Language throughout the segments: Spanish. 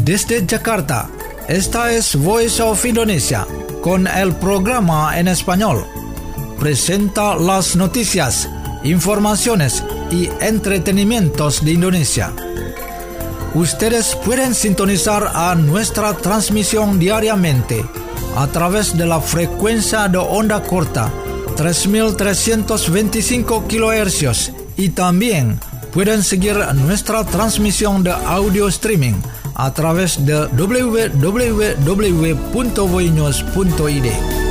Desde Jakarta, esta es Voice of Indonesia, con el programa en español. Presenta las noticias, informaciones y entretenimientos de Indonesia. Ustedes pueden sintonizar a nuestra transmisión diariamente a través de la frecuencia de onda corta 3.325 kHz y también pueden seguir nuestra transmisión de audio streaming a través de www.voinews.id.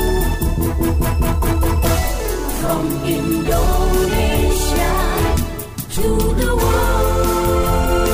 From Indonesia to the world.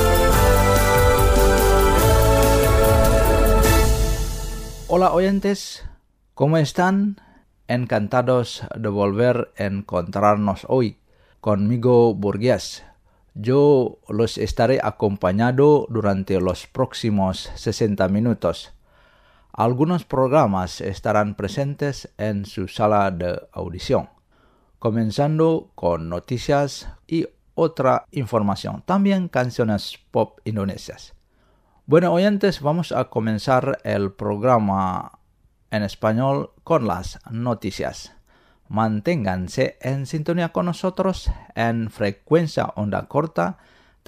Hola oyentes, ¿cómo están? Encantados de volver a encontrarnos hoy. Conmigo Burgues. Yo los estaré acompañando durante los próximos 60 minutos. Algunos programas estarán presentes en su sala de audición, comenzando con noticias y otra información, también canciones pop indonesias. Bueno, oyentes, vamos a comenzar el programa en español con las noticias. Manténganse en sintonía con nosotros en frecuencia onda corta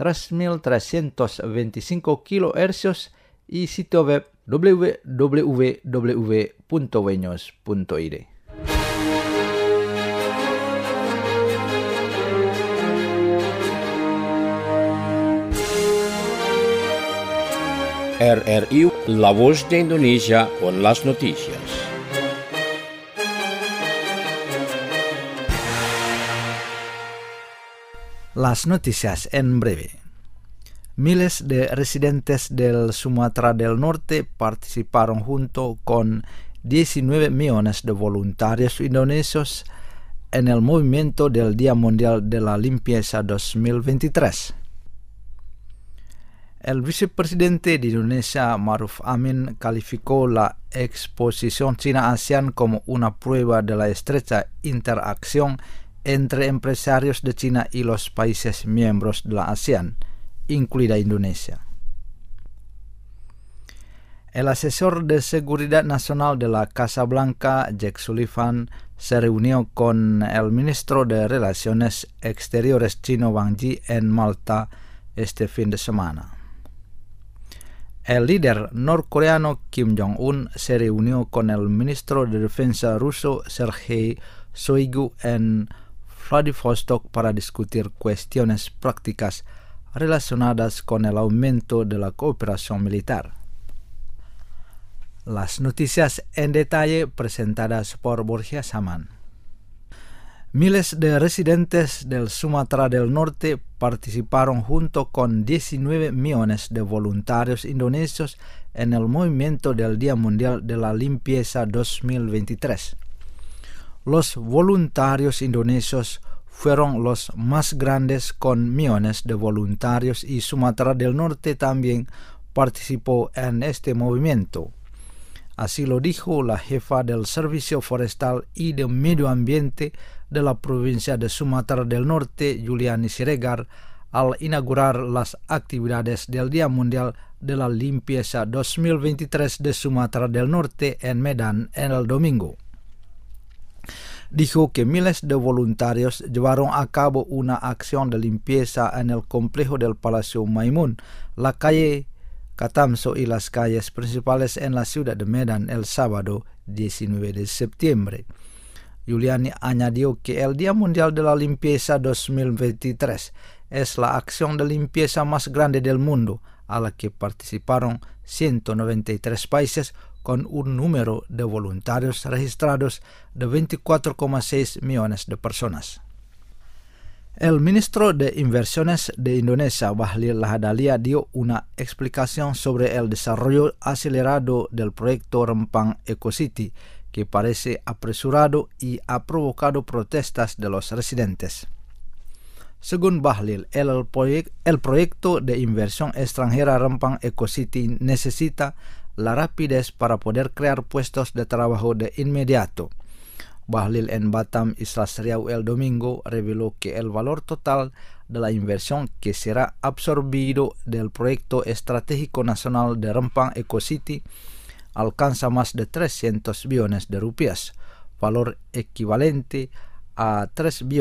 3.325 kHz y sitio web www.voinews.id. RRI, La Voz de Indonesia con las noticias. Las noticias en breve. Miles de residentes del Sumatra del Norte participaron junto con 19 millones de voluntarios indonesios en el movimiento del Día Mundial de la Limpieza 2023. El vicepresidente de Indonesia, Ma'ruf Amin, calificó la exposición China-ASEAN como una prueba de la estrecha interacción entre empresarios de China y los países miembros de la ASEAN, incluida Indonesia. El asesor de Seguridad Nacional de la Casa Blanca, Jake Sullivan, se reunió con el ministro de Relaciones Exteriores chino Wang Yi en Malta este fin de semana. El líder norcoreano Kim Jong-un se reunió con el ministro de Defensa ruso Sergei Shoigu en Vladivostok para discutir cuestiones prácticas relacionadas con el aumento de la cooperación militar. Las noticias en detalle presentadas por Borja Saman. Miles de residentes del Sumatra del Norte participaron junto con 19 millones de voluntarios indonesios en el movimiento del Día Mundial de la Limpieza 2023. Los voluntarios indonesios fueron los más grandes con millones de voluntarios y Sumatra del Norte también participó en este movimiento. Así lo dijo la jefa del Servicio Forestal y de Medio Ambiente de la provincia de Sumatra del Norte, Juliani Siregar, al inaugurar las actividades del Día Mundial de la Limpieza 2023 de Sumatra del Norte en Medan en el domingo. Dijo que miles de voluntarios llevaron a cabo una acción de limpieza en el complejo del Palacio Maimun, la calle Katamso y las calles principales en la ciudad de Medan el sábado 19 de septiembre. Juliani añadió que el Día Mundial de la Limpieza 2023 es la acción de limpieza más grande del mundo, a la que participaron 193 países con un número de voluntarios registrados de 24,6 millones de personas. El ministro de Inversiones de Indonesia, Bahlil Lahadalia, dio una explicación sobre el desarrollo acelerado del proyecto Rempang Eco City, que parece apresurado y ha provocado protestas de los residentes. Según Bahlil, el proyecto de inversión extranjera Rempang Eco City necesita la rapidez para poder crear puestos de trabajo de inmediato. Bahlil en Batam, Islas Riau el domingo reveló que el valor total de la inversión que será absorbido del proyecto estratégico nacional de Rempang Eco City alcanza más de 300 billones de rupias, valor equivalente a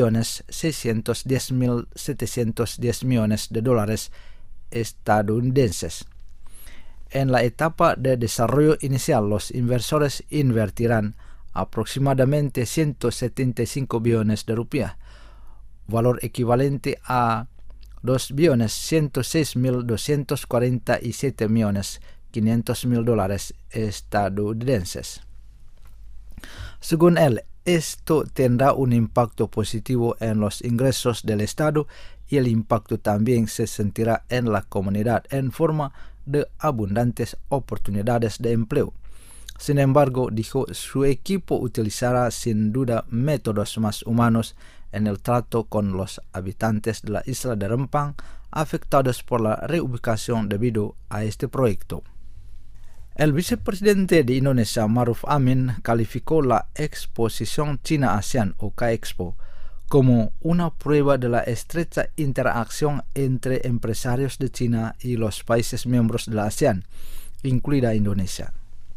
3.610.710 millones de dólares estadounidenses. En la etapa de desarrollo inicial, los inversores invertirán aproximadamente 175 billones de rupias, valor equivalente a 2.106.247.500.000 dólares estadounidenses. Según él, esto tendrá un impacto positivo en los ingresos del Estado y el impacto también se sentirá en la comunidad en forma de abundantes oportunidades de empleo. Sin embargo, dijo, su equipo utilizará sin duda métodos más humanos en el trato con los habitantes de la isla de Rempang afectados por la reubicación debido a este proyecto. El vicepresidente de Indonesia, Maruf Amin, calificó la exposición China-ASEAN o K-Expo como una prueba de la estrecha interacción entre empresarios de China y los países miembros de la ASEAN, incluida Indonesia.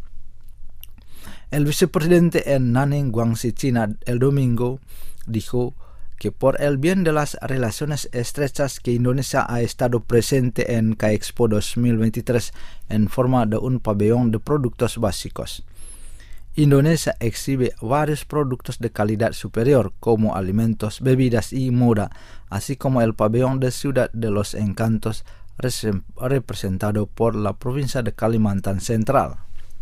El vicepresidente en Nanning, Guangxi, China, el domingo, dijo que por el bien de las relaciones estrechas que Indonesia ha estado presente en K-Expo 2023 en forma de un pabellón de productos básicos. Indonesia exhibe varios productos de calidad superior como alimentos, bebidas y moda, así como el pabellón de Ciudad de los Encantos representado por la provincia de Kalimantan Central.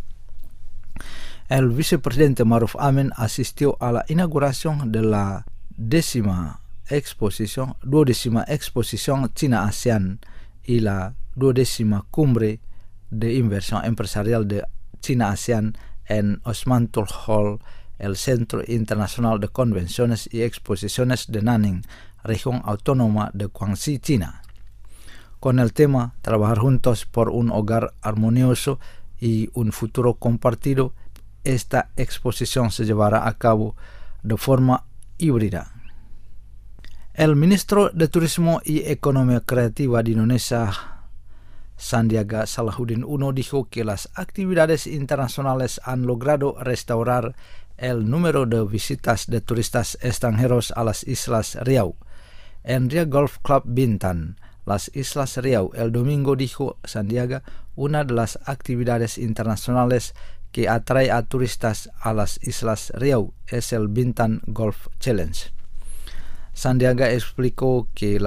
El vicepresidente Maruf Amin asistió a la inauguración de la 12ª exposición China-ASEAN y la 20ª cumbre de inversión empresarial de China-ASEAN en Osmantul Hall, el Centro Internacional de Convenciones y Exposiciones de Nanning, región autónoma de Guangxi, China. Con el tema Trabajar juntos por un hogar armonioso y un futuro compartido, esta exposición se llevará a cabo de forma híbrida. El ministro de Turismo y Economía Creativa de Indonesia, Sandiaga Salahuddin Uno, dijo que las actividades internacionales han logrado restaurar el número de visitas de turistas extranjeros a las Islas Riau. En Ria Golf Club Bintan, las Islas Riau, el domingo, dijo Sandiaga, una de las actividades internacionales que atrae a turistas a las Islas Riau es el Bintan Golf Challenge. Sandiaga explicó que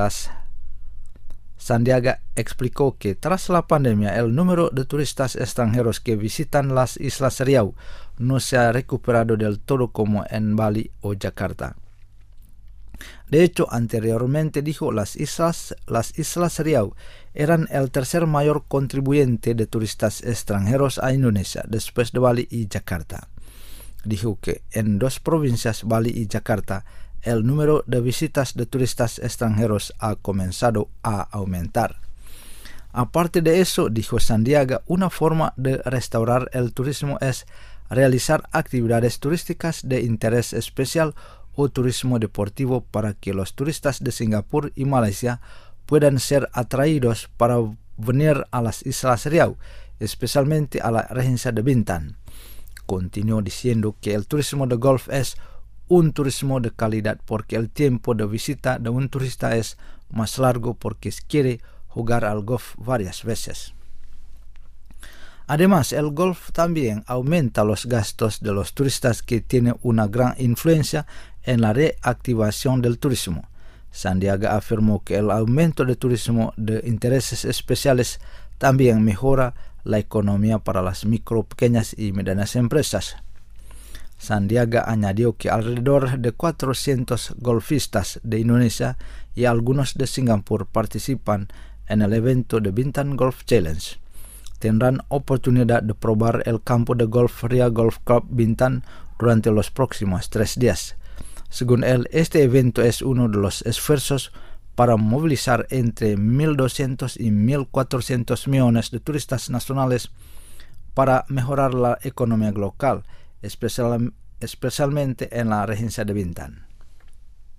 tras la pandemia el número de turistas extranjeros que visitan las Islas Riau no se ha recuperado del todo como en Bali o Yakarta. De hecho, anteriormente, dijo, las Islas Riau eran el tercer mayor contribuyente de turistas extranjeros a Indonesia después de Bali y Yakarta. Dijo que en dos provincias, Bali y Yakarta, el número de visitas de turistas extranjeros ha comenzado a aumentar. Aparte de eso, dijo Sandiaga, una forma de restaurar el turismo es realizar actividades turísticas de interés especial o turismo deportivo para que los turistas de Singapur y Malasia puedan ser atraídos para venir a las Islas Riau, especialmente a la regencia de Bintan. Continuó diciendo que el turismo de golf es un turismo de calidad porque el tiempo de visita de un turista es más largo porque quiere jugar al golf varias veces. Además, el golf también aumenta los gastos de los turistas que tiene una gran influencia en la reactivación del turismo. Sandiaga afirmó que el aumento de turismo de intereses especiales también mejora la economía para las micro, pequeñas y medianas empresas. Sandiaga añadió que alrededor de 400 golfistas de Indonesia y algunos de Singapur participan en el evento de Bintan Golf Challenge. Tendrán oportunidad de probar el campo de golf Ria Golf Club Bintan durante los próximos 3 días. Según él, este evento es uno de los esfuerzos para movilizar entre 1.200 y 1.400 millones de turistas nacionales para mejorar la economía local, especialmente en la regencia de Bintan.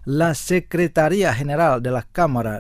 La Secretaría General de la Cámara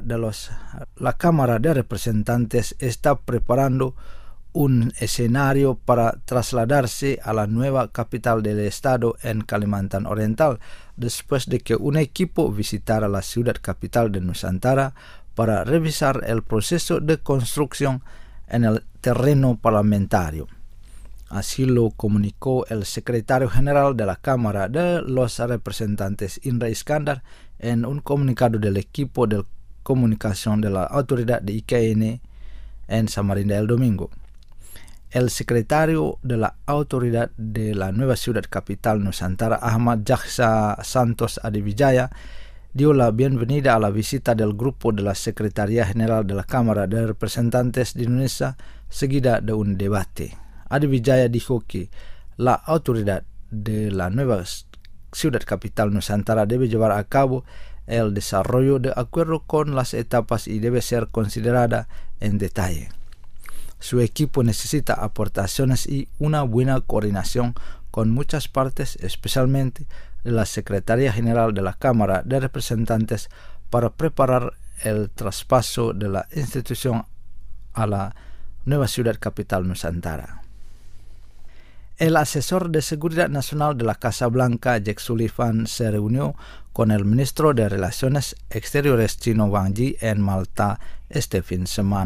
de Representantes está preparando un escenario para trasladarse a la nueva capital del estado en Kalimantan Oriental, después de que un equipo visitara la ciudad capital de Nusantara para revisar el proceso de construcción en el terreno parlamentario. Así lo comunicó el secretario general de la Cámara de los Representantes, Indra Iskandar, en un comunicado del equipo de comunicación de la autoridad de IKN en Samarinda el domingo. El secretario de la autoridad de la nueva ciudad capital Nusantara, Ahmad Jaksa Santos Adivijaya, dio la bienvenida a la visita del grupo de la Secretaría General de la Cámara de Representantes de Indonesia, seguida de un debate. Adivijaya dijo que la autoridad de la nueva ciudad capital Nusantara debe llevar a cabo el desarrollo de acuerdo con las etapas y debe ser considerada en detalle. Su equipo necesita aportaciones y una buena coordinación con muchas partes, especialmente de la Secretaría General de la Cámara de Representantes, para preparar el traspaso de la institución a la nueva ciudad capital Nusantara. El asesor de Seguridad Nacional de la Casa Blanca, Jake Sullivan, se reunió con el ministro de Relaciones Exteriores chino Wang Yi en Malta este fin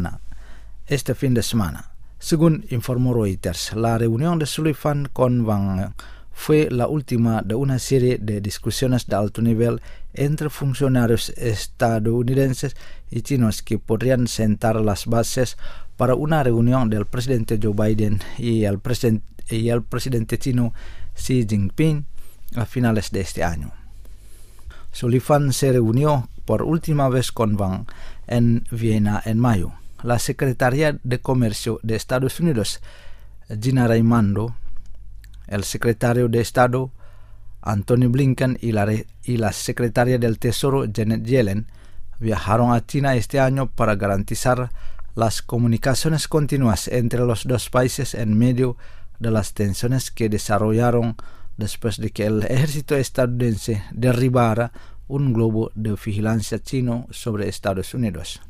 de semana. Según informó Reuters, la reunión de Sullivan con Wang fue la última de una serie de discusiones de alto nivel entre funcionarios estadounidenses y chinos que podrían sentar las bases para una reunión del presidente Joe Biden y el presidente chino Xi Jinping a finales de este año. Sullivan se reunió por última vez con Wang en Viena en mayo. La Secretaría de Comercio de Estados Unidos, Gina Raimondo, el secretario de Estado, Antony Blinken, y la secretaria del Tesoro, Janet Yellen, viajaron a China este año para garantizar las comunicaciones continuas entre los dos países en medio de las tensiones que desarrollaron después de que el ejército estadounidense derribara un globo de vigilancia chino sobre Estados Unidos.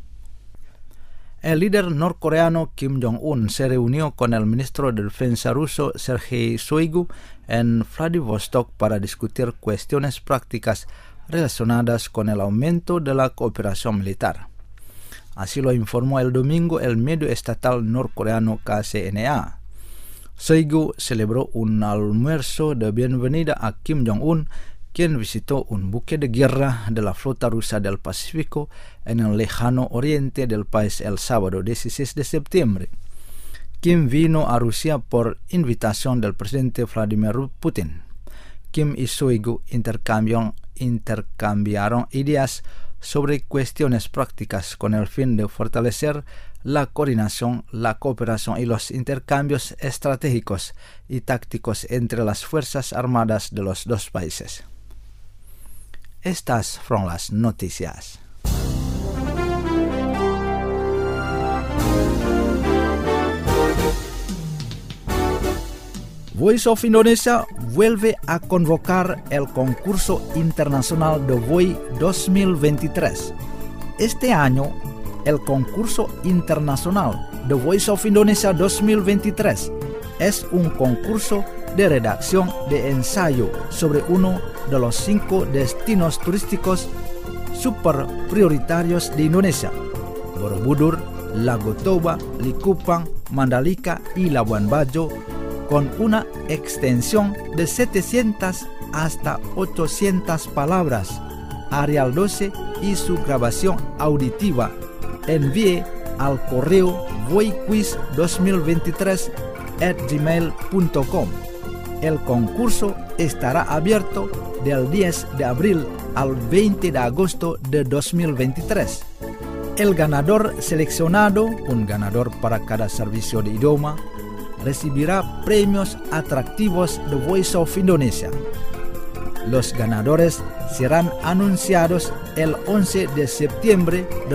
El líder norcoreano Kim Jong-un se reunió con el ministro de Defensa ruso Sergei Shoigu en Vladivostok para discutir cuestiones prácticas relacionadas con el aumento de la cooperación militar. Así lo informó el domingo el medio estatal norcoreano KCNA. Shoigu celebró un almuerzo de bienvenida a Kim Jong-un, quien visitó un buque de guerra de la flota rusa del Pacífico en el lejano oriente del país el sábado 16 de septiembre. Kim vino a Rusia por invitación del presidente Vladimir Putin. Kim y Shoigu intercambiaron ideas sobre cuestiones prácticas con el fin de fortalecer la coordinación, la cooperación y los intercambios estratégicos y tácticos entre las Fuerzas Armadas de los dos países. Estas fueron las noticias. Voice of Indonesia vuelve a convocar el concurso internacional de VOI 2023. Este año, el concurso internacional de Voice of Indonesia 2023 es un concurso de redacción de ensayo sobre uno de los 5 destinos turísticos super prioritarios de Indonesia: Borobudur, Lago Toba, Likupang, Mandalika y Labuan Bajo, con una extensión de 700 hasta 800 palabras, Arial 12 y su grabación auditiva. Envíe al correo voiquiz2023@gmail.com. El concurso estará abierto del 10 de abril al 20 de agosto de 2023. El ganador seleccionado, un ganador para cada servicio de idioma, recibirá premios atractivos de Voice of Indonesia. Los ganadores serán anunciados el 11 de septiembre de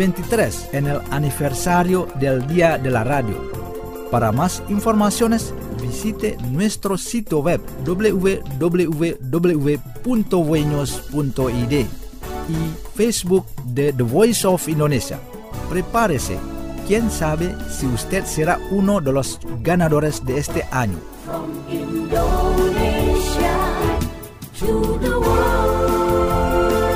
2023 en el aniversario del Día de la Radio. Para más informaciones, visite nuestro sitio web www.voinos.id y Facebook de The Voice of Indonesia. Prepárese, quién sabe si usted será uno de los ganadores de este año. From Indonesia to the world.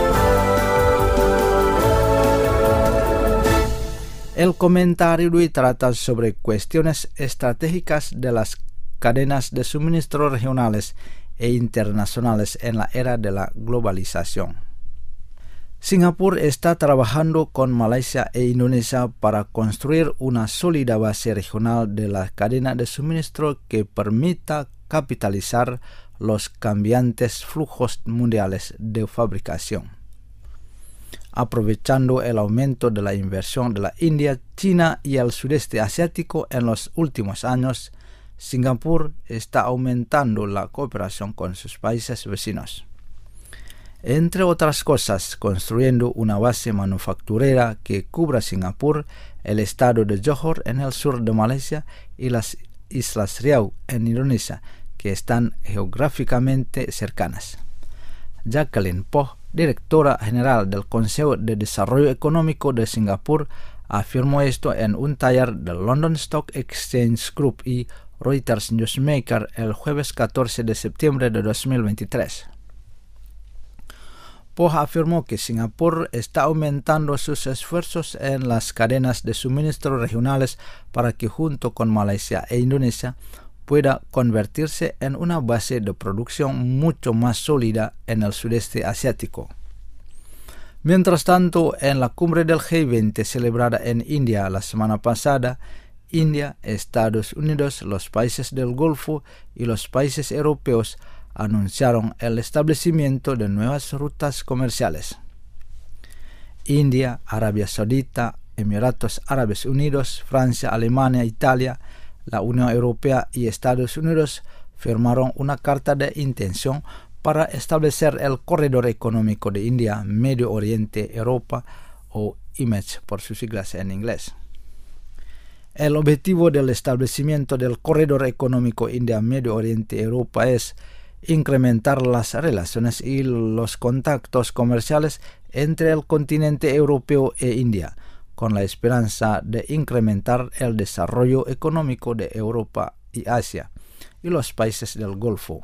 El comentario de hoy trata sobre cuestiones estratégicas de las cadenas de suministro regionales e internacionales en la era de la globalización. Singapur está trabajando con Malasia e Indonesia para construir una sólida base regional de la cadena de suministro que permita capitalizar los cambiantes flujos mundiales de fabricación. Aprovechando el aumento de la inversión de la India, China y el sudeste asiático en los últimos años, Singapur está aumentando la cooperación con sus países vecinos. Entre otras cosas, construyendo una base manufacturera que cubra Singapur, el estado de Johor en el sur de Malasia y las Islas Riau en Indonesia, que están geográficamente cercanas. Jacqueline Poh, directora general del Consejo de Desarrollo Económico de Singapur, afirmó esto en un taller del London Stock Exchange Group y Reuters Newsmaker el jueves 14 de septiembre de 2023. Poh afirmó que Singapur está aumentando sus esfuerzos en las cadenas de suministro regionales para que junto con Malasia e Indonesia pueda convertirse en una base de producción mucho más sólida en el sudeste asiático. Mientras tanto, en la cumbre del G20 celebrada en India la semana pasada, India, Estados Unidos, los países del Golfo y los países europeos anunciaron el establecimiento de nuevas rutas comerciales. India, Arabia Saudita, Emiratos Árabes Unidos, Francia, Alemania, Italia, la Unión Europea y Estados Unidos firmaron una carta de intención para establecer el Corredor Económico de India, Medio Oriente, Europa, o IMED por sus siglas en inglés. El objetivo del establecimiento del Corredor Económico India, Medio Oriente, Europa es incrementar las relaciones y los contactos comerciales entre el continente europeo e India, con la esperanza de incrementar el desarrollo económico de Europa y Asia y los países del Golfo.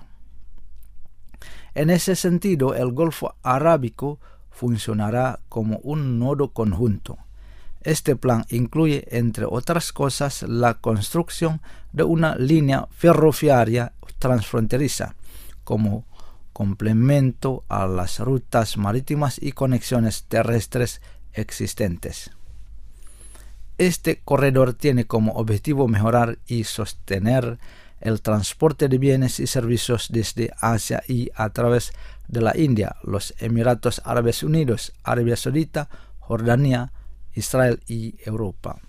En ese sentido, el Golfo Arábico funcionará como un nodo conjunto. Este plan incluye, entre otras cosas, la construcción de una línea ferroviaria transfronteriza como complemento a las rutas marítimas y conexiones terrestres existentes. Este corredor tiene como objetivo mejorar y sostener el transporte de bienes y servicios desde Asia y a través de la India, los Emiratos Árabes Unidos, Arabia Saudita, Jordania, Israel y Europa.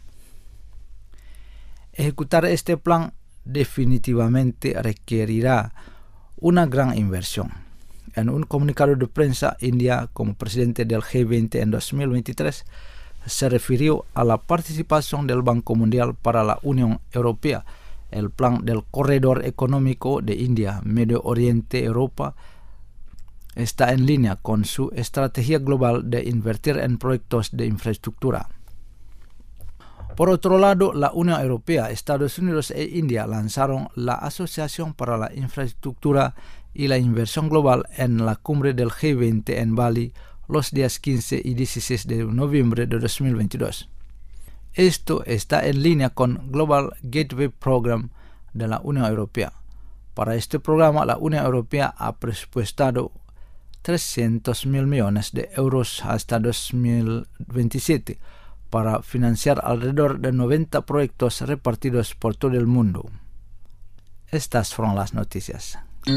Ejecutar este plan definitivamente requerirá una gran inversión. En un comunicado de prensa, India, como presidente del G20 en 2023, se refirió a la participación del Banco Mundial para la Unión Europea. El plan del Corredor Económico de India, Medio Oriente, Europa, está en línea con su estrategia global de invertir en proyectos de infraestructura. Por otro lado, la Unión Europea, Estados Unidos e India lanzaron la Asociación para la Infraestructura y la Inversión Global en la cumbre del G20 en Bali los días 15 y 16 de noviembre de 2022. Esto está en línea con Global Gateway Program de la Unión Europea. Para este programa, la Unión Europea ha presupuestado 300.000 millones de euros hasta 2027 para financiar alrededor de 90 proyectos repartidos por todo el mundo. Estas fueron las noticias.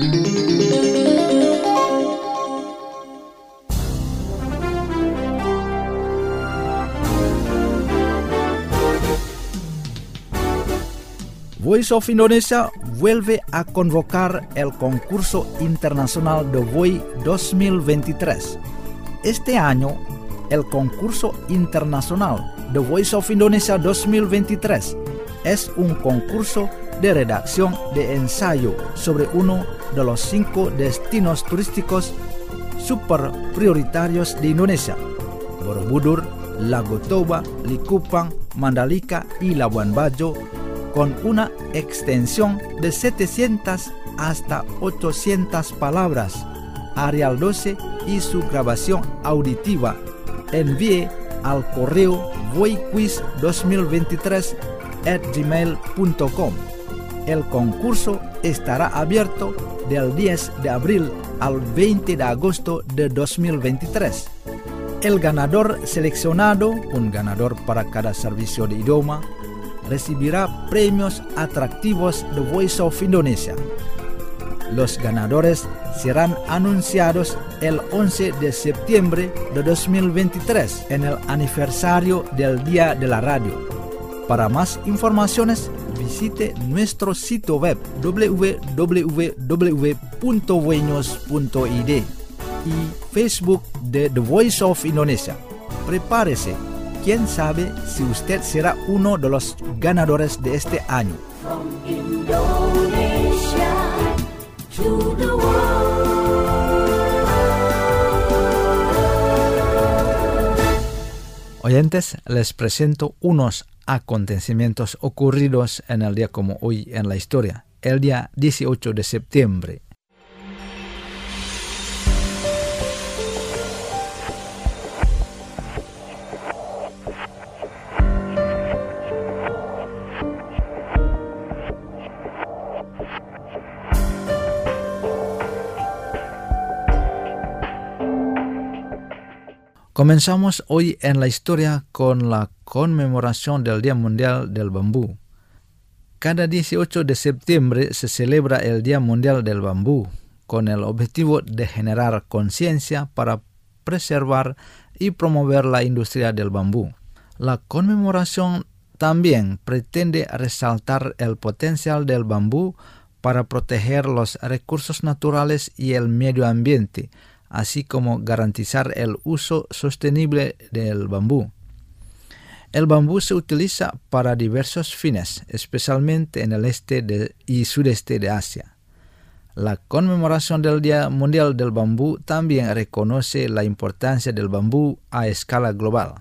Voice of Indonesia vuelve a convocar el concurso internacional de VOI 2023. Este año, el concurso internacional The Voice of Indonesia 2023 es un concurso de redacción de ensayo sobre uno de los 5 destinos turísticos super prioritarios de Indonesia: Borobudur, Lago Toba, Likupang, Mandalika y Labuan Bajo, con una extensión de 700 hasta 800 palabras. Arial 12 y su grabación auditiva. Envíe al correo voiquiz2023@gmail.com. El concurso estará abierto del 10 de abril al 20 de agosto de 2023. El ganador seleccionado, un ganador para cada servicio de idioma, recibirá premios atractivos de Voice of Indonesia. Los ganadores serán anunciados el 11 de septiembre de 2023 en el aniversario del Día de la Radio. Para más informaciones, visite nuestro sitio web www.voinos.id y Facebook de The Voice of Indonesia. Prepárese, quién sabe si usted será uno de los ganadores de este año. From Indonesia to the world. Oyentes, les presento unos acontecimientos ocurridos en el día como hoy en la historia, el día 18 de septiembre. Comenzamos hoy en la historia con la conmemoración del Día Mundial del Bambú. Cada 18 de septiembre se celebra el Día Mundial del Bambú, con el objetivo de generar conciencia para preservar y promover la industria del bambú. La conmemoración también pretende resaltar el potencial del bambú para proteger los recursos naturales y el medio ambiente, así como garantizar el uso sostenible del bambú. El bambú se utiliza para diversos fines, especialmente en el este y sudeste de Asia. La conmemoración del Día Mundial del Bambú también reconoce la importancia del bambú a escala global.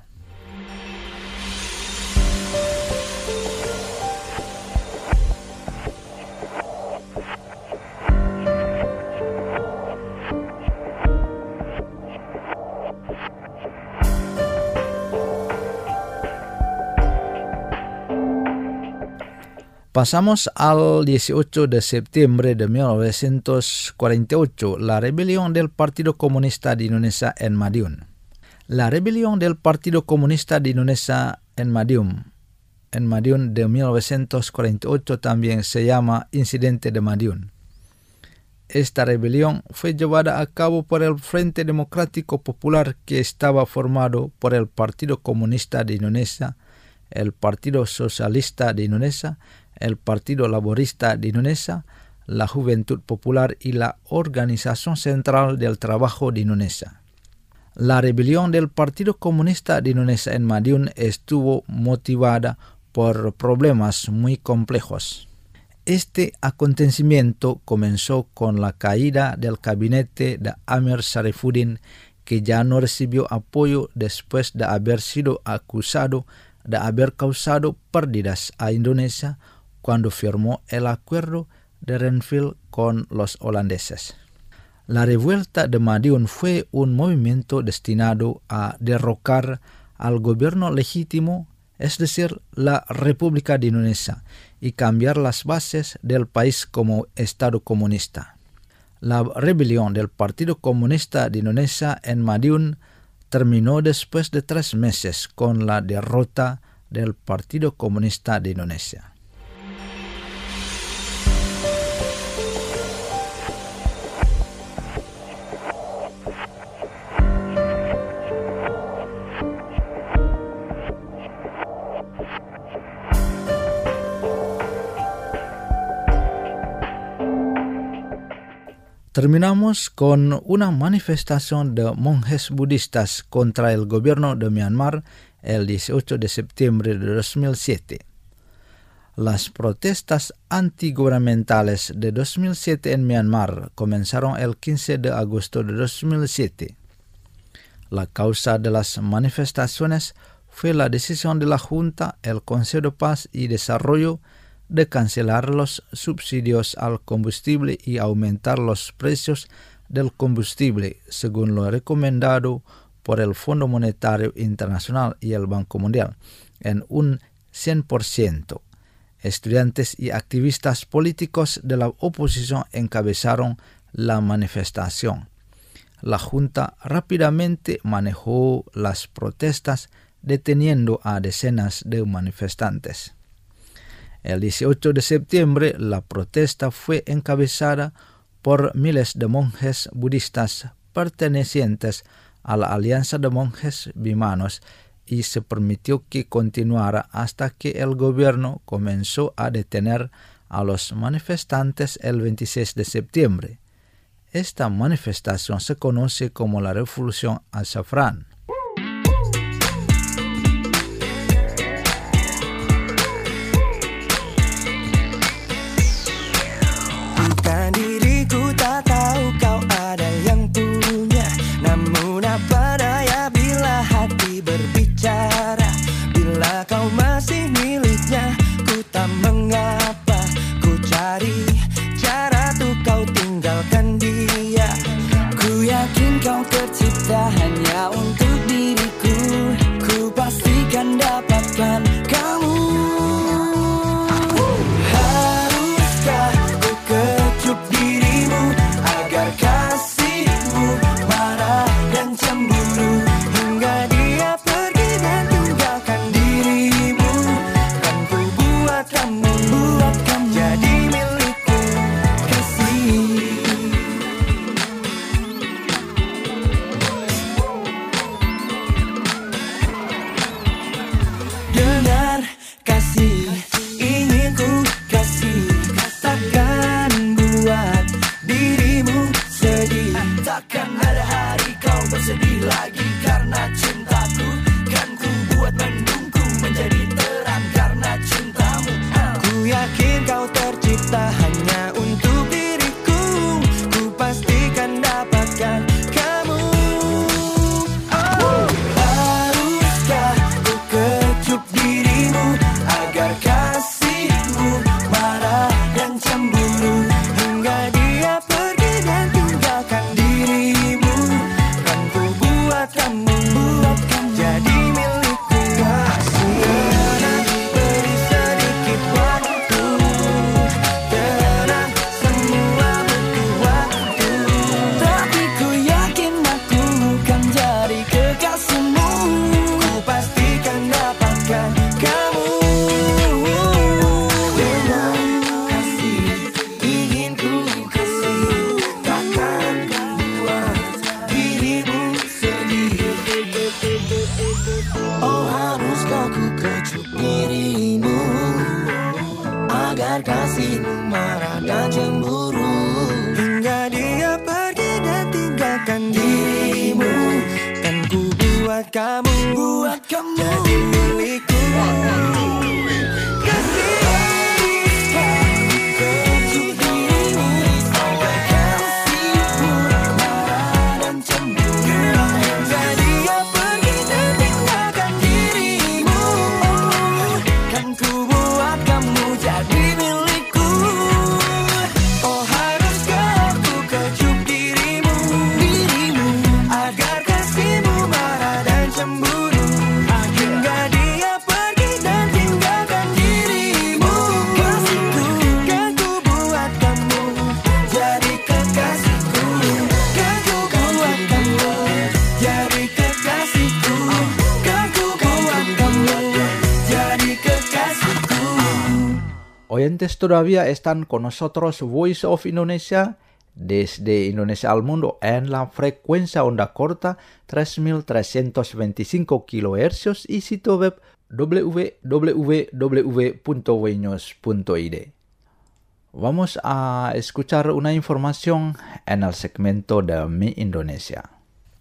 Pasamos al 18 de septiembre de 1948, la rebelión del Partido Comunista de Indonesia en Madiun. La rebelión del Partido Comunista de Indonesia en Madiun de 1948 también se llama Incidente de Madiun. Esta rebelión fue llevada a cabo por el Frente Democrático Popular, que estaba formado por el Partido Comunista de Indonesia, el Partido Socialista de Indonesia, el Partido Laborista de Indonesia, la Juventud Popular y la Organización Central del Trabajo de Indonesia. La rebelión del Partido Comunista de Indonesia en Madiun estuvo motivada por problemas muy complejos. Este acontecimiento comenzó con la caída del gabinete de Amir Sarifuddin, que ya no recibió apoyo después de haber sido acusado de haber causado pérdidas a Indonesia cuando firmó el acuerdo de Renville con los holandeses. La revuelta de Madiun fue un movimiento destinado a derrocar al gobierno legítimo, es decir, la República de Indonesia, y cambiar las bases del país como Estado comunista. La rebelión del Partido Comunista de Indonesia en Madiun terminó después de 3 meses con la derrota del Partido Comunista de Indonesia. Terminamos con una manifestación de monjes budistas contra el gobierno de Myanmar el 18 de septiembre de 2007. Las protestas antigubernamentales de 2007 en Myanmar comenzaron el 15 de agosto de 2007. La causa de las manifestaciones fue la decisión de la Junta, el Consejo de Paz y Desarrollo, de cancelar los subsidios al combustible y aumentar los precios del combustible, según lo recomendado por el Fondo Monetario Internacional y el Banco Mundial, en un 100%. Estudiantes y activistas políticos de la oposición encabezaron la manifestación. La Junta rápidamente manejó las protestas, deteniendo a decenas de manifestantes. El 18 de septiembre, la protesta fue encabezada por miles de monjes budistas pertenecientes a la Alianza de Monjes Birmanos y se permitió que continuara hasta que el gobierno comenzó a detener a los manifestantes el 26 de septiembre. Esta manifestación se conoce como la Revolución Azafrán. Bukan diriku tak tahu kau ada yang punya, namun apa daya bila hati berbicara. Bila kau masih miliknya, ku tak mengapa. Ku cari cara tuh kau tinggalkan dia. Ku yakin kau tercipta hanya untuk diriku. Ku pastikan dapatkan kamu. Haruskah ku kecup dirimu agar kasihmu marah dan cemburu hingga dia pergi dan tinggalkan dirimu? Kan ku buat kamu jadi milikku, kasih. Dengar kasih, ingin ku kasih, takkan buat dirimu sedih. Takkan ada hari kau bersedih lagi karena cintaku. Kan ku buat mendungku menjadi terang karena cintamu. Ku yakin kau tercipta hanya untuk diriku. Ku pastikan dapatkan kamu. Haruskah ku kecup dirimu agar kasihmu marah dan cemburu hingga dia pergi dan tinggalkan dirimu? Kan ku buat kamu jadi milikku, kasih. Tenang, beri sedikit waktu. Tenang, semua butuh waktu. Tapi ku yakin aku kan jadi kekasihmu. Ku pastikan dapatkan kamu. Dengan kasih, ingin ku kasih, takkan buat dirimu sedih. Oh, haruskah ku kecup dirimu agar kasihmu marah dan cemburu hingga dia pergi dan tinggalkan dirimu? Kan ku buat kamu jadi milikku, kasih. Kecup dirimu agar kasihmu marah dan cemburu hingga dia pergi dan tinggalkan dirimu. Kan ku buat kamu jadi milikku. Oh, haruskah ku kecup dirimu agar kasihmu marah dan cemburu hingga dia pergi dan tinggalkan dirimu? Kasihku, kan ku buat kamu jadi kekasihku. Kan ku buat kamu jadi kekasihku. Kan ku buat kamu jadi kekasihku. Oyentes todavía están con nosotros Voice of Indonesia desde Indonesia al mundo en la frecuencia onda corta 3325 kHz y sitio web www.wenews.id. Vamos a escuchar una información en el segmento de Mi Indonesia.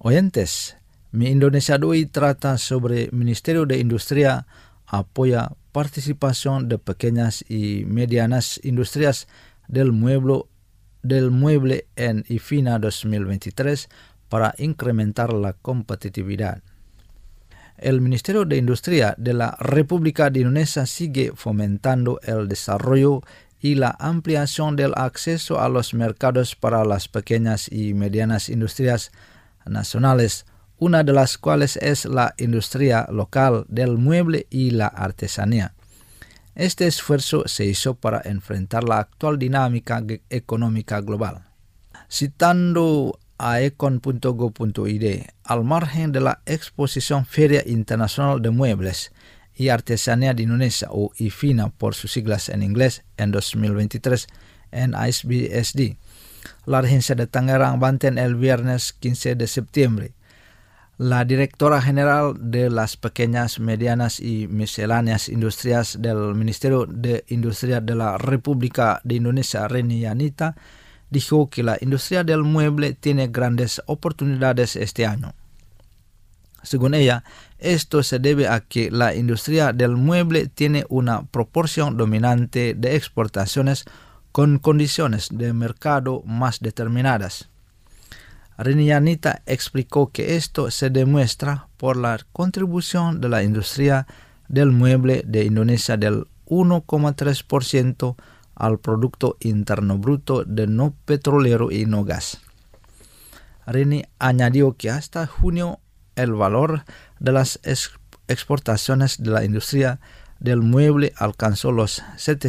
Oyentes, Mi Indonesia de hoy trata sobre Ministerio de Industria apoya participación de pequeñas y medianas industrias del mueble en IFINA 2023 para incrementar la competitividad. El Ministerio de Industria de la República de Indonesia sigue fomentando el desarrollo y la ampliación del acceso a los mercados para las pequeñas y medianas industrias nacionales, una de las cuales es la industria local del mueble y la artesanía. Este esfuerzo se hizo para enfrentar la actual dinámica económica global. Citando a econ.go.id, al margen de la exposición Feria Internacional de Muebles y Artesanía de Indonesia, o IFINA por sus siglas en inglés, en 2023 en ISBSD, la Regencia de Tangerang, Banten, el viernes 15 de septiembre, la directora general de las pequeñas, medianas y misceláneas industrias del Ministerio de Industria de la República de Indonesia, Reni Yanita, dijo que la industria del mueble tiene grandes oportunidades este año. Según ella, esto se debe a que la industria del mueble tiene una proporción dominante de exportaciones con condiciones de mercado más determinadas. Reni Yanita explicó que esto se demuestra por la contribución de la industria del mueble de Indonesia del 1,3% al Producto Interno Bruto de no petrolero y no gas. Reni añadió que hasta junio el valor de las exportaciones de la industria del mueble alcanzó los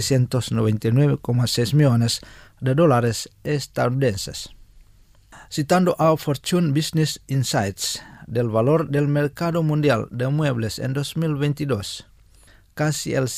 799,6 millones de dólares estadounidenses. Citando a Fortune Business Insights, del valor del mercado mundial de muebles en 2022, casi el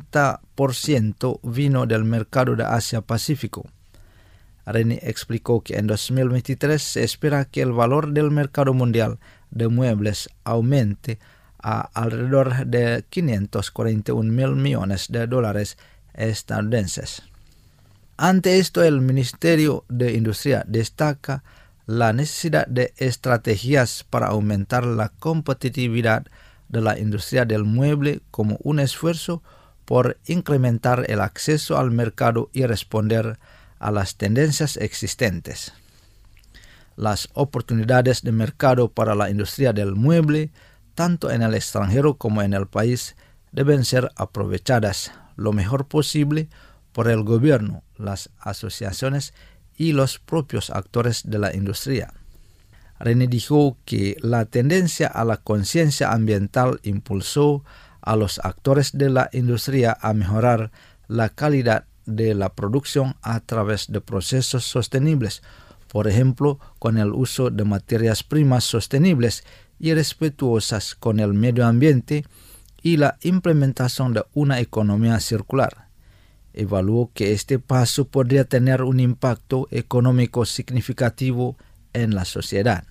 50% vino del mercado de Asia-Pacífico. Reni explicó que en 2023 se espera que el valor del mercado mundial de muebles aumente a alrededor de 541 mil millones de dólares estadounidenses. Ante esto, el Ministerio de Industria destaca la necesidad de estrategias para aumentar la competitividad de la industria del mueble como un esfuerzo por incrementar el acceso al mercado y responder a las tendencias existentes. Las oportunidades de mercado para la industria del mueble, tanto en el extranjero como en el país, deben ser aprovechadas lo mejor posible por el gobierno, las asociaciones y los propios actores de la industria. Reni dijo que la tendencia a la conciencia ambiental impulsó a los actores de la industria a mejorar la calidad de la producción a través de procesos sostenibles, por ejemplo, con el uso de materias primas sostenibles y respetuosas con el medio ambiente y la implementación de una economía circular. Evaluó que este paso podría tener un impacto económico significativo en la sociedad.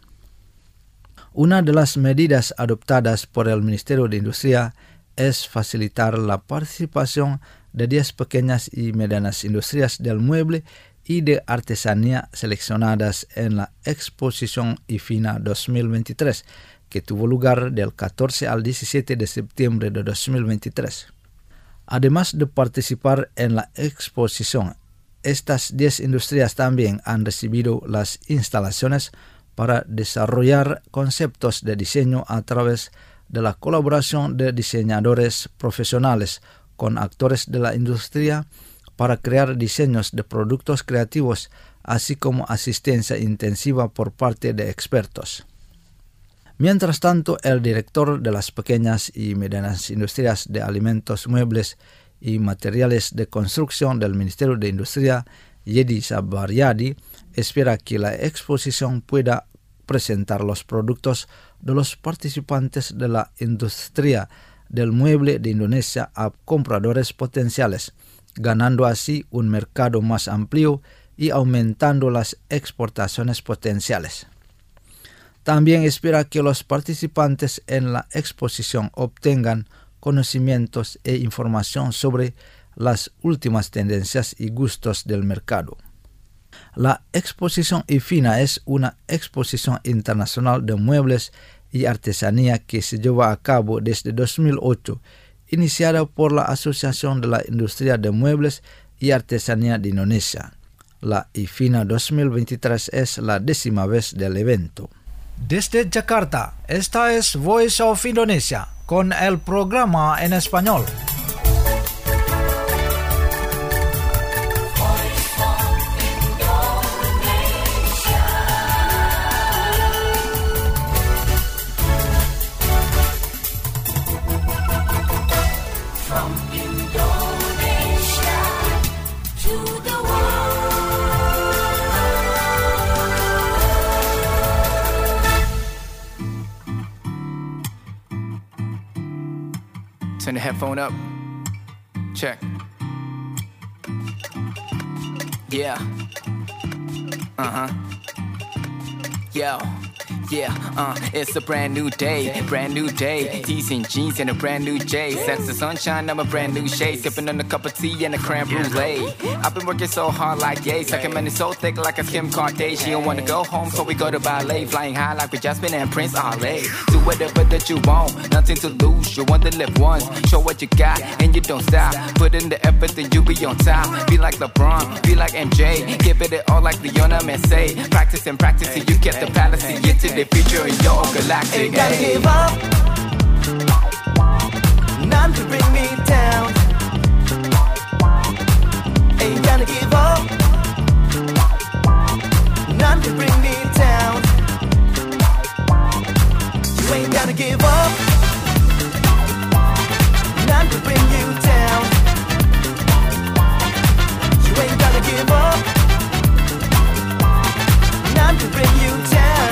Una de las medidas adoptadas por el Ministerio de Industria es facilitar la participación de 10 pequeñas y medianas industrias del mueble y de artesanía seleccionadas en la exposición IFINA 2023, que tuvo lugar del 14 al 17 de septiembre de 2023. Además de participar en la exposición, estas 10 industrias también han recibido las instalaciones para desarrollar conceptos de diseño a través de la colaboración de diseñadores profesionales con actores de la industria para crear diseños de productos creativos, así como asistencia intensiva por parte de expertos. Mientras tanto, el director de las pequeñas y medianas industrias de alimentos, muebles y materiales de construcción del Ministerio de Industria, Yedi Sabaryadi, espera que la exposición pueda presentar los productos de los participantes de la industria del mueble de Indonesia a compradores potenciales, ganando así un mercado más amplio y aumentando las exportaciones potenciales. También espera que los participantes en la exposición obtengan conocimientos e información sobre las últimas tendencias y gustos del mercado. La exposición IFINA es una exposición internacional de muebles y artesanía que se lleva a cabo desde 2008 iniciada por la Asociación de la Industria de Muebles y Artesanía de Indonesia. La IFINA 2023 es la 10ª vez del evento. Desde Jakarta, esta es Voice of Indonesia, con el programa en español. Turn the headphone up. Check. Yeah. Yo. Yeah, it's a brand new day. Tees and jeans and a brand new J. Sense the sunshine, I'm a brand new shade. Sipping on a cup of tea and a creme brulee. I've been working so hard like yay. Sucking money so thick like a Kim Kardashian. Wanna go home, so we go to ballet. Flying high like with Jasmine and Prince Ale. Do whatever that you want, nothing to lose. You want to live once, show what you got, and you don't stop. Put in the effort, then you be on top. Be like LeBron, be like MJ. Give it all like Lionel Messi. Practice and practice till you get the palace. And get to the future in your galactic. Ain't gotta give up. None to bring me down. Ain't gonna give up. None to bring me down. You ain't gotta give up. None to bring you down. You ain't gotta give up. None to bring you down.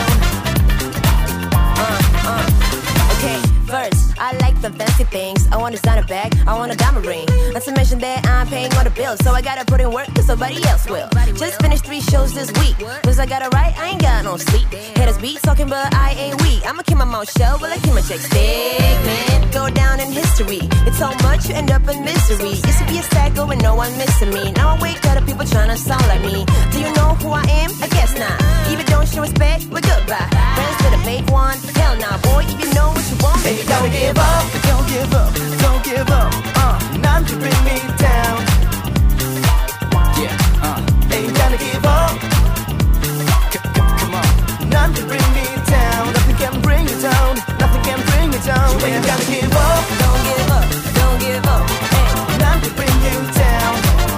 Okay, first, I like the fancy things. I want a designer bag, I want a diamond ring. Not to mention that I'm paying all the bills, so I gotta put in work cause somebody else will. Just finished 3 shows this week, cause I gotta write, I ain't got no sleep. Haters be talking but I ain't weak. I'ma keep my mouth shut, but I keep my checks big, man. Go down in history, it's so much you end up in misery. Used to be a sad girl with no one missing me. Now I wake up to people trying to sound like me. Do you know who I am? I guess not. Even don't show respect, we're goodbye. Friends to the fake one, hell nah, boy, if you know what you want, Hey, don't give up, don't give up, don't give up. None to bring me down. Yeah, Ain't gonna give up. come on. None to bring me down. Nothing can bring you down. Nothing can bring you down. You ain't gotta give up. don't give up, don't give up. Hey. None to bring you down.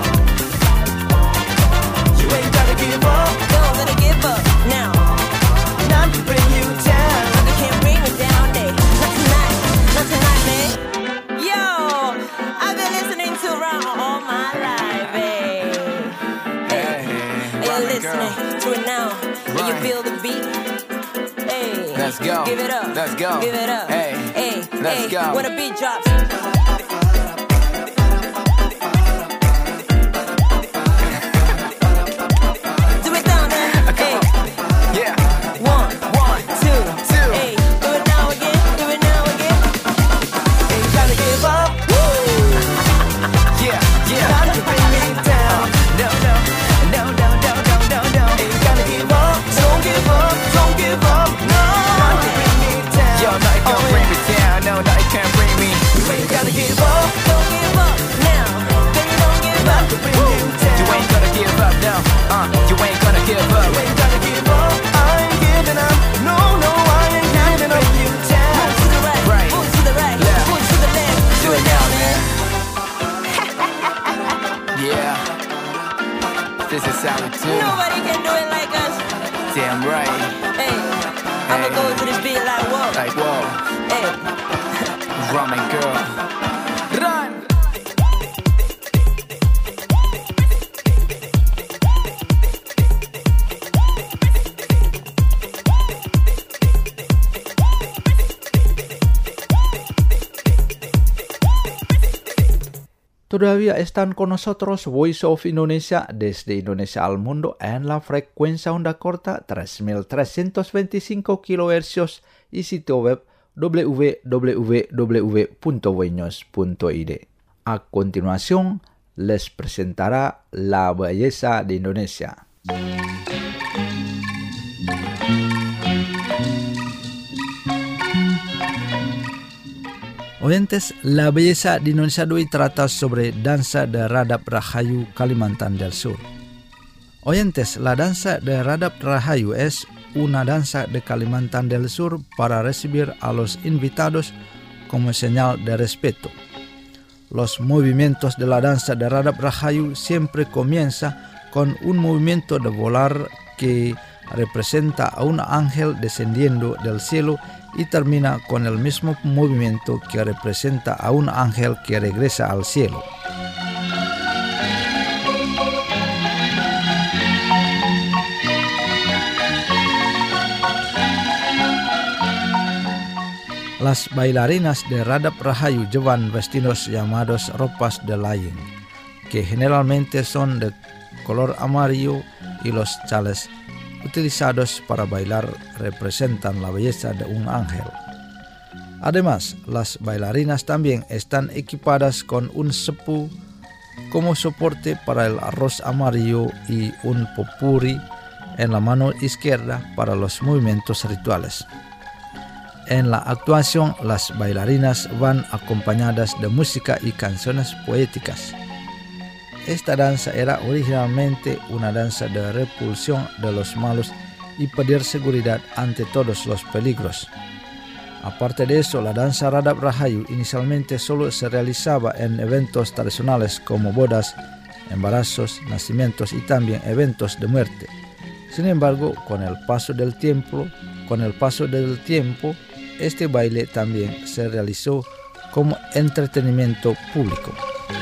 You ain't gotta give up. Don't let it give up now. None to bring you down. Nothing can bring me down, eh? Not tonight, man. Yo, I've been listening to Rama all my life, eh? Hey, you're listening to it now. When you feel the beat, hey, Let's go. Give it up. Let's go. Give it up. Hey, hey, let's hey. go. When the beat drops. Do it down there. Hey. Yeah, 1, 2. Hey, do it now again. Do it now again. Ain't gotta give up. yeah. None to bring me down. No. Ain't gonna give up. Don't give up. Don't give up. No. None to bring me down. Yo, nothing can bring me down. No, nothing can bring me. You ain't gotta give up. Don't give up now. Baby, don't give None up. to bring you down. You ain't gonna give up, no. You ain't gonna give up. You ain't gotta give up. I ain't giving up. No, I ain't giving up. You down. Move to the right. Right. Move to the right. Left. Move to the left. Do it now, man. Yeah. This is how we do. Nobody can do it like us. Damn right. Hey, I'ma go to this beat like whoa. Like, whoa. Hey, Ramen girl. Run! Todavía están con nosotros Voice of Indonesia desde Indonesia al mundo en la frecuencia onda corta 3325 kHz y sitio web www.voinews.id. A continuación, les presentará la belleza de Indonesia. Oyentes, la belleza de Indonesia hoy trata sobre danza de Radap Rahayu Kalimantan del Sur. Oyentes, la danza de Radap Rahayu es una danza de Kalimantan del Sur para recibir a los invitados como señal de respeto. Los movimientos de la danza de Radap Rahayu siempre comienza con un movimiento de volar que representa a un ángel descendiendo del cielo y termina con el mismo movimiento que representa a un ángel que regresa al cielo. Las bailarinas de Radap Rahayu llevan vestidos llamados ropas de laying, que generalmente son de color amarillo, y los chales utilizados para bailar representan la belleza de un ángel. Además, las bailarinas también están equipadas con un sepu como soporte para el arroz amarillo y un popurrí en la mano izquierda para los movimientos rituales. En la actuación, las bailarinas van acompañadas de música y canciones poéticas. Esta danza era originalmente una danza de repulsión de los malos y pedir seguridad ante todos los peligros. Aparte de eso, la danza Radap Rahayu inicialmente solo se realizaba en eventos tradicionales como bodas, embarazos, nacimientos y también eventos de muerte. Sin embargo, con el paso del tiempo, este baile también se realizó como entretenimiento público.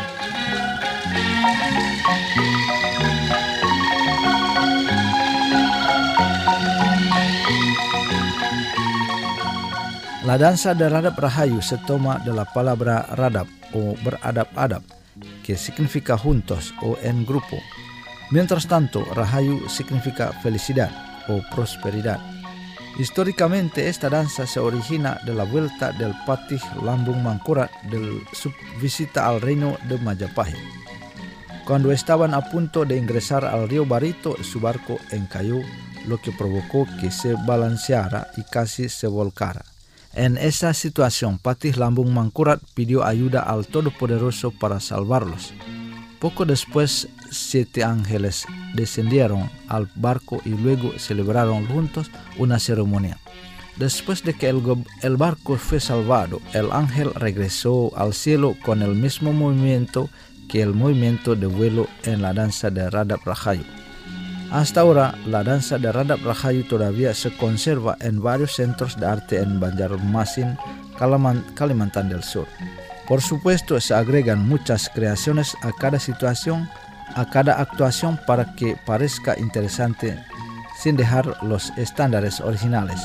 La danza de Radap Rahayu se toma de la palabra Radap o beradap-adap, que significa juntos o en grupo. Mientras tanto, Rahayu significa felicidad o prosperidad. Históricamente, esta danza se origina de la vuelta del Patih Lambung Mangkurat del subvisita al reino de Majapahit. Cuando estaban a punto de ingresar al río Barito, su barco encalló, lo que provocó que se balanceara y casi se volcara. En esa situación, Patih Lambung Mangkurat pidió ayuda al Todopoderoso para salvarlos. Poco después, 7 ángeles descendieron al barco y luego celebraron juntos una ceremonia. Después de que el barco fue salvado, el ángel regresó al cielo con el mismo movimiento que el movimiento de vuelo en la danza de Radap Rahayu. Hasta ahora, la danza de Radap Rahayu todavía se conserva en varios centros de arte en Banjarmasin, Kalimantan del Sur. Por supuesto, se agregan muchas creaciones a cada actuación para que parezca interesante sin dejar los estándares originales.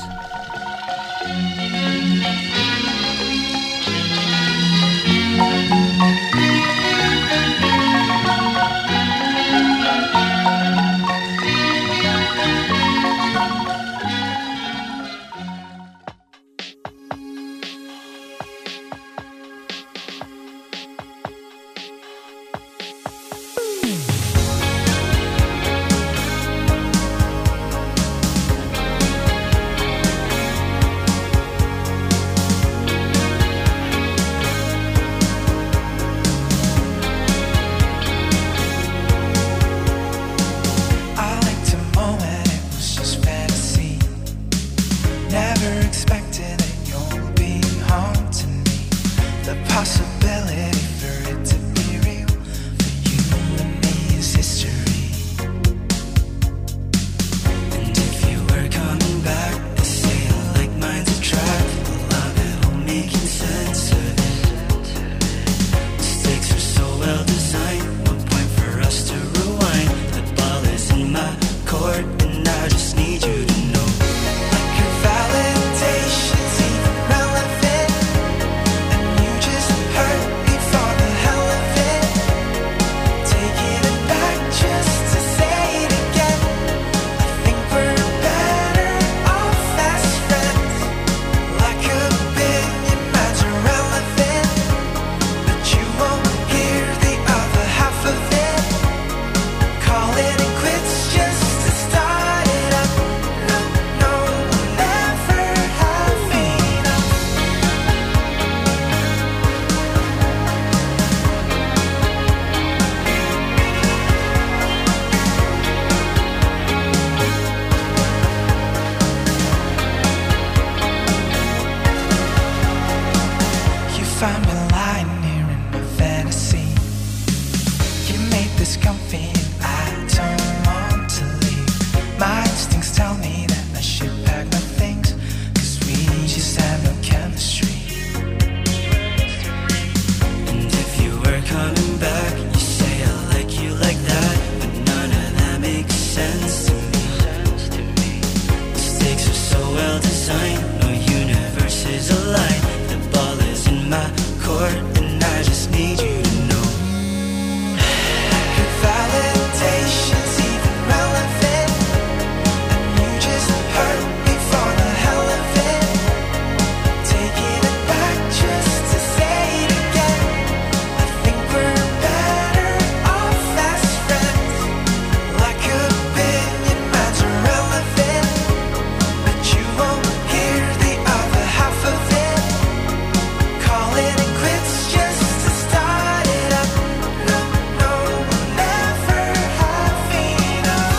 sign, no universe is a lie. The ball is in my court, and I just need you to know. Like your validation's even relevant, and you just hurt me for the hell of it. Taking it back just to say it again. I think we're better off as friends. Like opinion mine's irrelevant, but you won't hear the other half of it. Call it a quits just to start it up. No, no, we'll never have enough.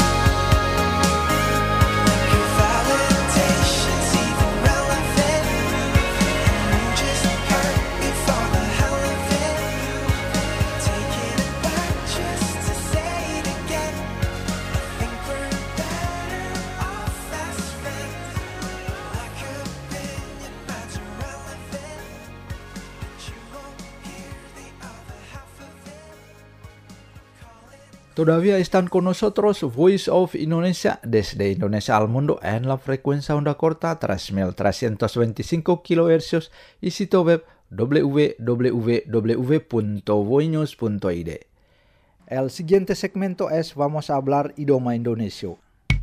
Your validation's even relevant, you just hurt me for the hell of it. Taking it back just to say it again. I think we're better off as friends. Like opinion mine's irrelevant, but you won't hear the other half of it. Call it Todavía están con nosotros Voice of Indonesia desde Indonesia al mundo en la frecuencia onda corta 3.325 kHz y sitio web www.voinews.id. El siguiente segmento es Vamos a hablar idioma indonesio.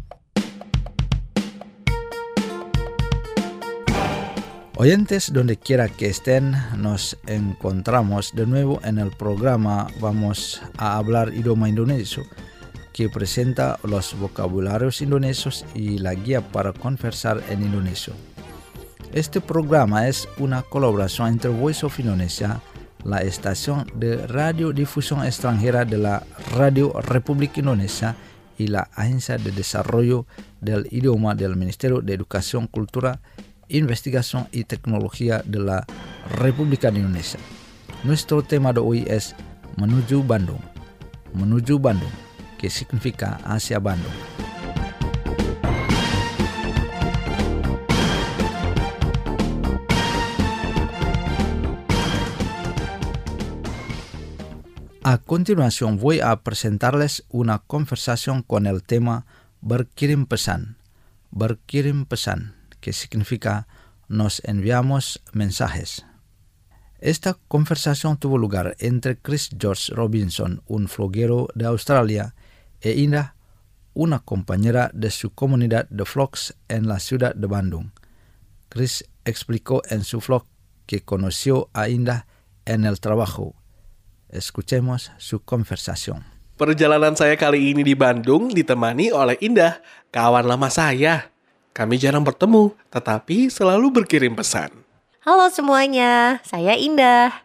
Oyentes, donde quiera que estén, nos encontramos de nuevo en el programa Vamos a hablar idioma indonesio, que presenta los vocabularios indonesios y la guía para conversar en indonesio. Este programa es una colaboración entre Voice of Indonesia, la estación de radiodifusión extranjera de la Radio Republik Indonesia, y la Agencia de Desarrollo del Idioma del Ministerio de Educación, Cultura, Investigación y Tecnología de la República de Indonesia. Nuestro tema de hoy es Menuju Bandung. Menuju Bandung, que significa hacia Bandung. A continuación voy a presentarles una conversación con el tema berkirim pesan. Berkirim pesan, que significa nos enviamos mensajes. Esta conversación tuvo lugar entre Chris George Robinson, un vloguero de Australia, e Indah, una compañera de su comunidad de vlogs en la ciudad de Bandung. Chris explicó en su vlog que conoció a Indah en el trabajo. Escuchemos su conversación. Perjalanan saya kali ini di Bandung ditemani oleh Indah, kawan lama saya. Kami jarang bertemu, tetapi selalu berkirim pesan. Halo semuanya, saya Indah.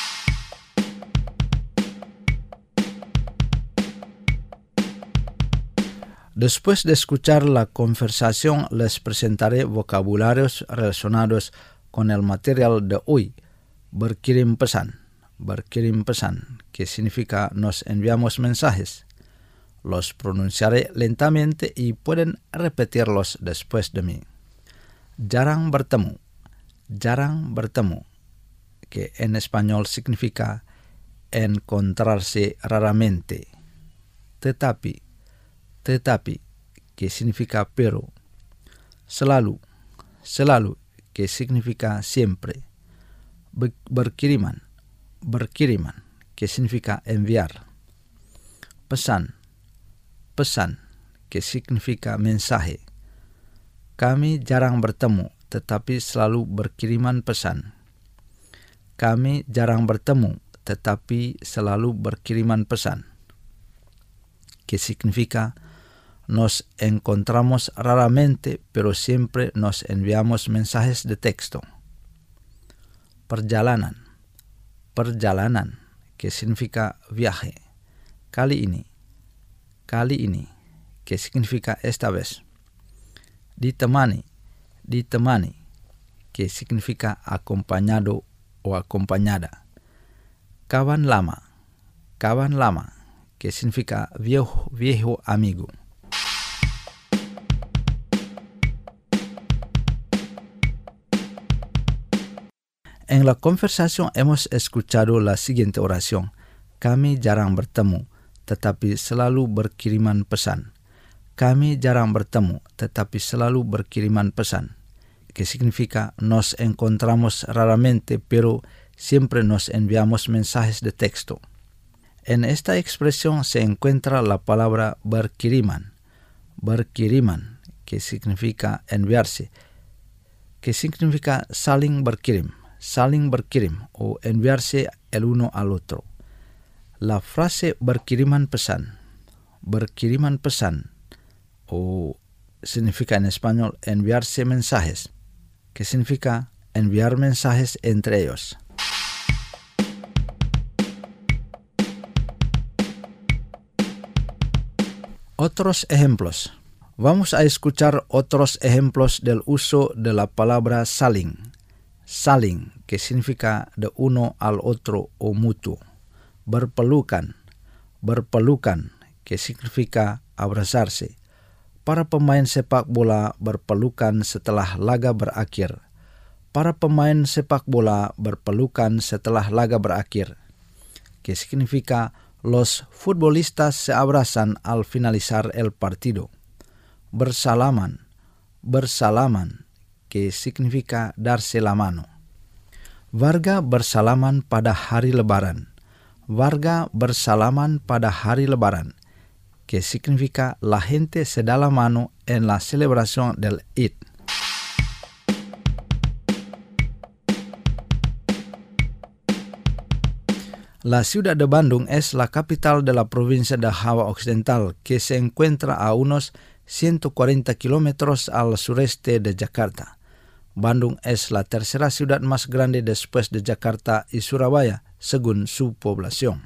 Después de escuchar la conversación, les presentaré vocabularios relacionados con el material de hoy. Berkirim pesan, que significa nos enviamos mensajes. Los pronunciaré lentamente y pueden repetirlos después de mí. Jarang bertemu, que en español significa encontrarse raramente. Tetapi, que significa pero. Selalu, que significa siempre. Berkiriman, que significa enviar. Pesan, que significa mensaje. Kami jarang bertemu, tetapi selalu berkiriman pesan. Kami jarang bertemu, tetapi selalu berkiriman pesan. Que significa nos encontramos raramente, pero siempre nos enviamos mensajes de texto. Perjalanan, que significa viaje. Kali ini, que significa esta vez. Ditemani, que significa acompañado o acompañada. Kawan lama, que significa viejo amigo. En la conversación hemos escuchado la siguiente oración. Kami jarang bertemu, tetapi selalu berkiriman pesan. Kami jarang bertemu, tetapi selalu berkiriman pesan, que significa nos encontramos raramente, pero siempre nos enviamos mensajes de texto. En esta expresión se encuentra la palabra berkiriman, que significa enviarse, que significa saling berkirim o enviarse el uno al otro. La frase berkiriman pesan o significa en español enviarse mensajes, que significa enviar mensajes entre ellos. Otros ejemplos. Vamos a escuchar otros ejemplos del uso de la palabra saling, que significa de uno al otro o mutuo. Berpelukan, que significa abrazarse. Para pemain sepak bola berpelukan setelah laga berakhir. Que significa los futbolistas se abrazan al finalizar el partido. Bersalaman, que significa darse la mano. Warga bersalaman pada hari Lebaran. Que significa la gente se da la mano en la celebración del Eid. La ciudad de Bandung es la capital de la provincia de Java Occidental, que se encuentra a unos 140 kilómetros al sureste de Jakarta. Bandung es la tercera ciudad más grande después de Jakarta y Surabaya, según su población.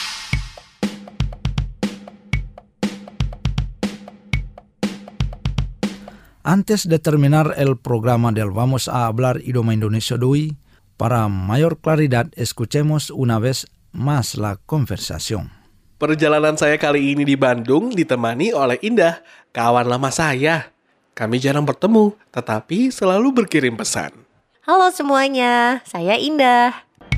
Antes de terminar el programa del Vamos a Hablar Idioma Indonesia de hoy, para mayor claridad escuchemos una vez más la conversación. Perjalanan saya kali ini di Bandung ditemani oleh Indah, kawan lama saya. Kami jarang bertemu, tetapi selalu berkirim pesan. Halo semuanya, saya Indah.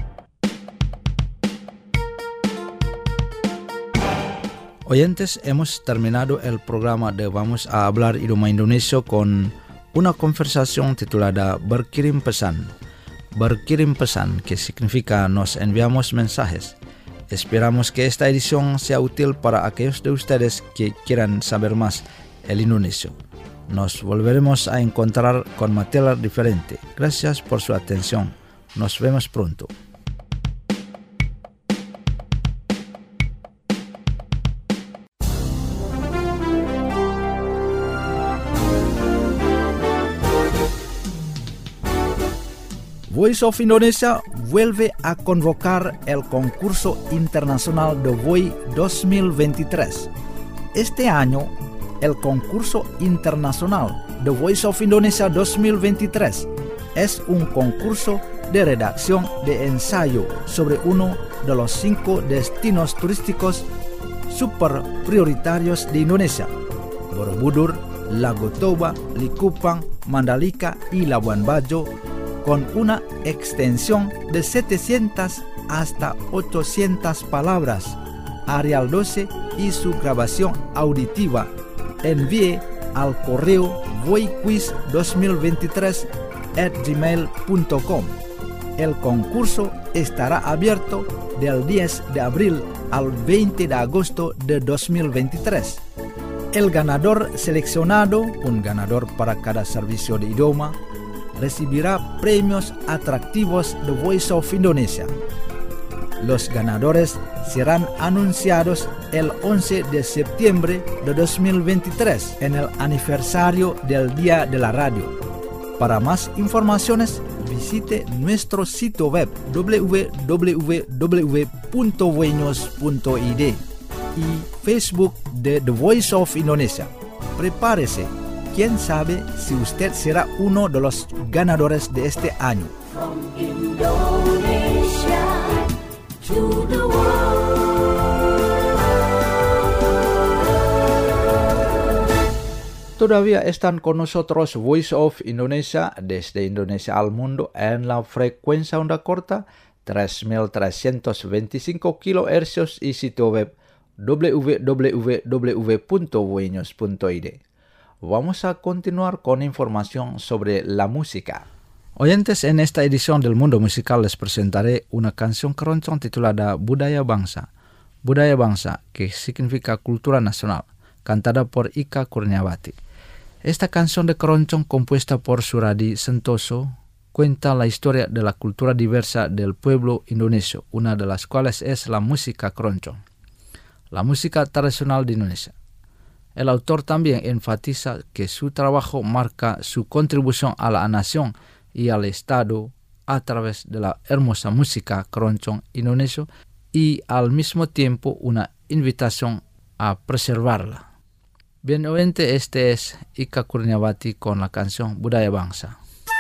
Oyentes, hemos terminado el programa de Vamos a Hablar Idioma Indonesia con una conversación titulada Berkirim Pesan. Berkirim pesan, que significa nos enviamos mensajes. Esperamos que esta edición sea útil para aquellos de ustedes que quieran saber más el indonesio. Nos volveremos a encontrar con material diferente. Gracias por su atención. Nos vemos pronto. Voice of Indonesia vuelve a convocar el concurso internacional de VOI 2023. Este año, el concurso internacional de Voice of Indonesia 2023 es un concurso de redacción de ensayo sobre uno de los 5 destinos turísticos super prioritarios de Indonesia: Borobudur, Lago Toba, Likupang, Mandalika y Labuan Bajo, con una extensión de 700 hasta 800 palabras. Arial 12 y su grabación auditiva. Envíe al correo voiquiz2023@gmail.com. El concurso estará abierto del 10 de abril al 20 de agosto de 2023. El ganador seleccionado, un ganador para cada servicio de idioma, recibirá premios atractivos de Voice of Indonesia. Los ganadores serán anunciados el 11 de septiembre de 2023 en el aniversario del Día de la Radio. Para más informaciones, visite nuestro sitio web www.voinos.id y Facebook de The Voice of Indonesia. Prepárese. ¿Quién sabe si usted será uno de los ganadores de este año? From Indonesia to the world. Todavía están con nosotros Voice of Indonesia desde Indonesia al mundo en la frecuencia onda corta 3.325 kHz y sitio web www.voinews.id. Vamos a continuar con información sobre la música. Oyentes, en esta edición del Mundo Musical les presentaré una canción keroncong titulada Budaya Bangsa. Budaya Bangsa, que significa cultura nacional, cantada por Ika Kurniawati. Esta canción de keroncong compuesta por Suradi Sentoso cuenta la historia de la cultura diversa del pueblo indonesio, una de las cuales es la música keroncong, la música tradicional de Indonesia. El autor también enfatiza que su trabajo marca su contribución a la nación y al Estado a través de la hermosa música keroncong indonesio y al mismo tiempo una invitación a preservarla. Bien, oyente, este es Ika Kurniawati con la canción Budaya Bangsa.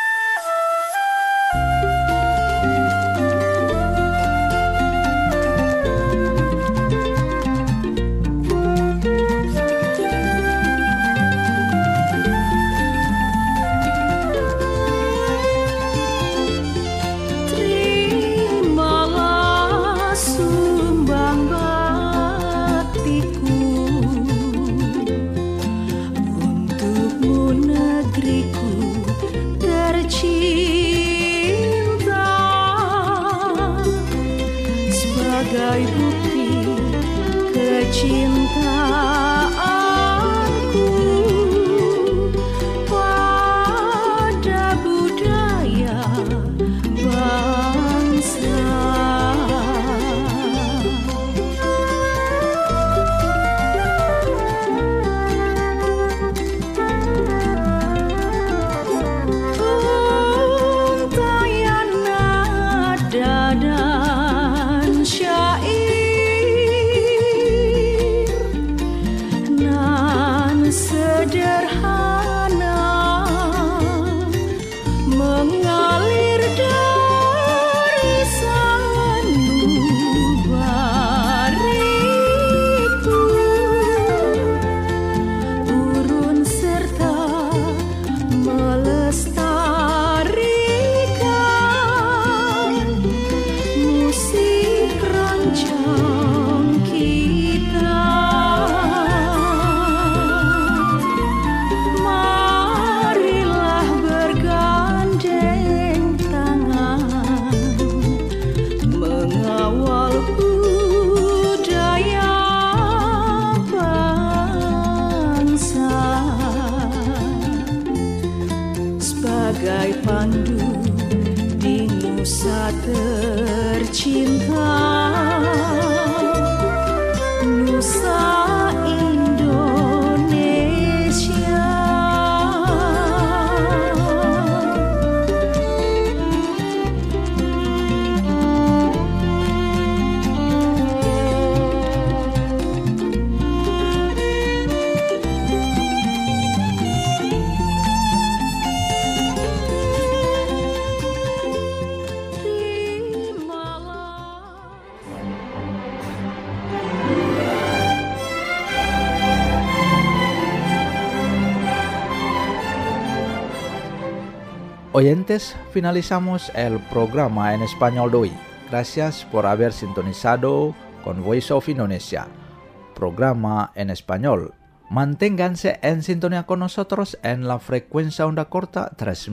Oyentes, finalizamos el programa en español de hoy. Gracias por haber sintonizado con Voice of Indonesia, programa en español. Manténganse en sintonía con nosotros en la frecuencia onda corta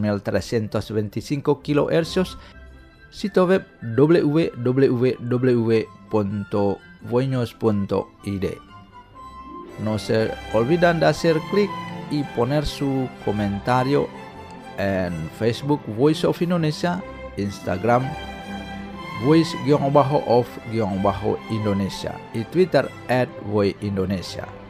3325 kHz, sitio web www.voinews.id. No se olviden de hacer clic y poner su comentario en Facebook Voice of Indonesia, Instagram Voice_of_Indonesia y Twitter @voiceindonesia.